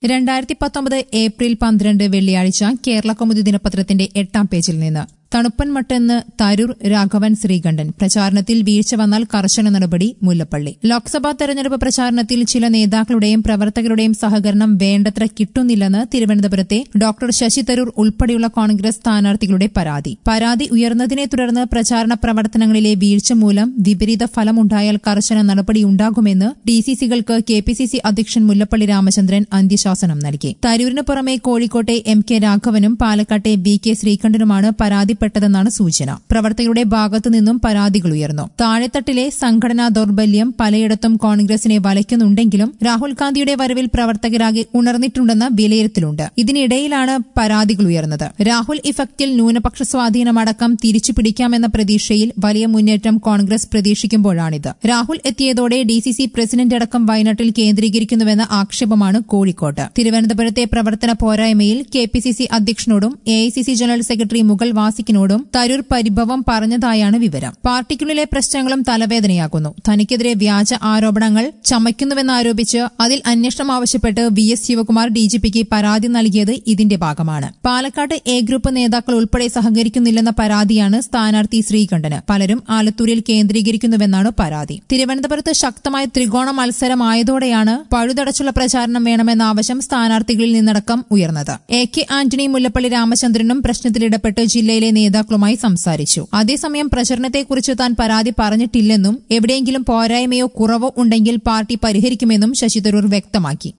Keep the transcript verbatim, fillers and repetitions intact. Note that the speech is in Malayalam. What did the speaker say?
രണ്ടായിരത്തി പത്തൊമ്പത് ഏപ്രിൽ പന്ത്രണ്ട് വെള്ളിയാഴ്ച കേരളകൗമുദി ദിനപത്രത്തിന്റെ എട്ടാം പേജിൽ നിന്ന് തണുപ്പൻ മട്ടെന്ന് തരൂർ രാഘവൻ ശ്രീകണ്ഠൻ പ്രചാരണത്തിൽ വീഴ്ച വന്നാൽ കർശന നടപടി മുല്ലപ്പള്ളി. ലോക്സഭാ തെരഞ്ഞെടുപ്പ് പ്രചാരണത്തിൽ ചില നേതാക്കളുടെയും പ്രവർത്തകരുടെയും സഹകരണം വേണ്ടത്ര കിട്ടുന്നില്ലെന്ന് തിരുവനന്തപുരത്തെ ഡോക്ടർ ശശി തരൂർ ഉൾപ്പെടെയുള്ള കോൺഗ്രസ് സ്ഥാനാർത്ഥികളുടെ പരാതി. പരാതി ഉയർന്നതിനെ തുടർന്ന് പ്രചാരണ പ്രവർത്തനങ്ങളിലെ വീഴ്ച മൂലം വിപരീത ഫലമുണ്ടായാൽ കർശന നടപടിയുണ്ടാകുമെന്ന് ഡിസിസികൾക്ക് കെ പി സി സി അധ്യക്ഷൻ മുല്ലപ്പള്ളി രാമചന്ദ്രൻ അന്ത്യശാസനം നൽകി. തരൂരിന് പുറമെ കോഴിക്കോട്ടെ എം കെ രാഘവനും പാലക്കാട്ടെ ബി കെ ശ്രീകണ്ഠനുമാണ് പരാതി പ്പെട്ടതെന്നാണ് സൂചന. പ്രവർത്തകരുടെ ഭാഗത്തുനിന്നും പരാതികൾ ഉയർന്നു. താഴെത്തട്ടിലെ സംഘടനാ ദൌർബല്യം പലയിടത്തും കോൺഗ്രസിനെ വലയ്ക്കുന്നുണ്ടെങ്കിലും രാഹുൽ ഗാന്ധിയുടെ വരവിൽ പ്രവർത്തകരാകെ ഉണർന്നിട്ടുണ്ടെന്ന വിലയിരുത്തലുണ്ട്. ഇതിനിടയിലാണ് പരാതികൾ ഉയർന്നത്. രാഹുൽ ഇഫക്റ്റിൽ ന്യൂനപക്ഷ സ്വാധീനമടക്കം തിരിച്ചുപിടിക്കാമെന്ന പ്രതീക്ഷയിൽ വലിയ മുന്നേറ്റം കോൺഗ്രസ് പ്രതീക്ഷിക്കുമ്പോഴാണിത്. രാഹുൽ എത്തിയതോടെ ഡിസിസി പ്രസിഡന്റ് അടക്കം വയനാട്ടിൽ കേന്ദ്രീകരിക്കുന്നുവെന്ന ആക്ഷേപമാണ് കോഴിക്കോട്ട്. തിരുവനന്തപുരത്തെ പ്രവർത്തന പോരായ്മയിൽ കെ പി സി സി അധ്യക്ഷനോടും A I C C general secretary Mukul വാസിക്കിനോടും തരൂർ പരിഭവം പറഞ്ഞതായാണ് വിവരം. പാർട്ടിക്കുള്ളിലെ പ്രശ്നങ്ങളും തലവേദനയാകുന്നു. തനിക്കെതിരെ വ്യാജ ആരോപണങ്ങൾ ചമയ്ക്കുന്നുവെന്നാരോപിച്ച് അതിൽ അന്വേഷണം ആവശ്യപ്പെട്ട് വി എസ് ശിവകുമാർ ഡിജിപിക്ക് പരാതി നൽകിയത് ഇതിന്റെ ഭാഗമാണ്. പാലക്കാട് എ ഗ്രൂപ്പ് നേതാക്കൾ ഉൾപ്പെടെ സഹകരിക്കുന്നില്ലെന്ന പരാതിയാണ് സ്ഥാനാർത്ഥി ശ്രീകണ്ഠന്. പലരും ആലത്തൂരിൽ കേന്ദ്രീകരിക്കുന്നുവെന്നാണ് പരാതി. തിരുവനന്തപുരത്ത് ശക്തമായ ത്രികോണ മത്സരമായതോടെയാണ് പഴുതടച്ചുള്ള പ്രചാരണം വേണമെന്ന ആവശ്യം സ്ഥാനാർത്ഥികളിൽ നിന്നടക്കം ഉയർന്നത്. എ കെ ആന്റണി മുല്ലപ്പള്ളി രാമചന്ദ്രനും പ്രശ്നത്തിലിടപെട്ട് ജില്ലയിലെ നേതാക്കളുമായി സംസാരിച്ചു. അതേസമയം പ്രചരണത്തെക്കുറിച്ച് താൻ പരാതി പറഞ്ഞിട്ടില്ലെന്നും എവിടെയെങ്കിലും പോരായ്മയോ കുറവോ ഉണ്ടെങ്കിൽ പാർട്ടി പരിഹരിക്കുമെന്നും ശശി തരൂർ വ്യക്തമാക്കി.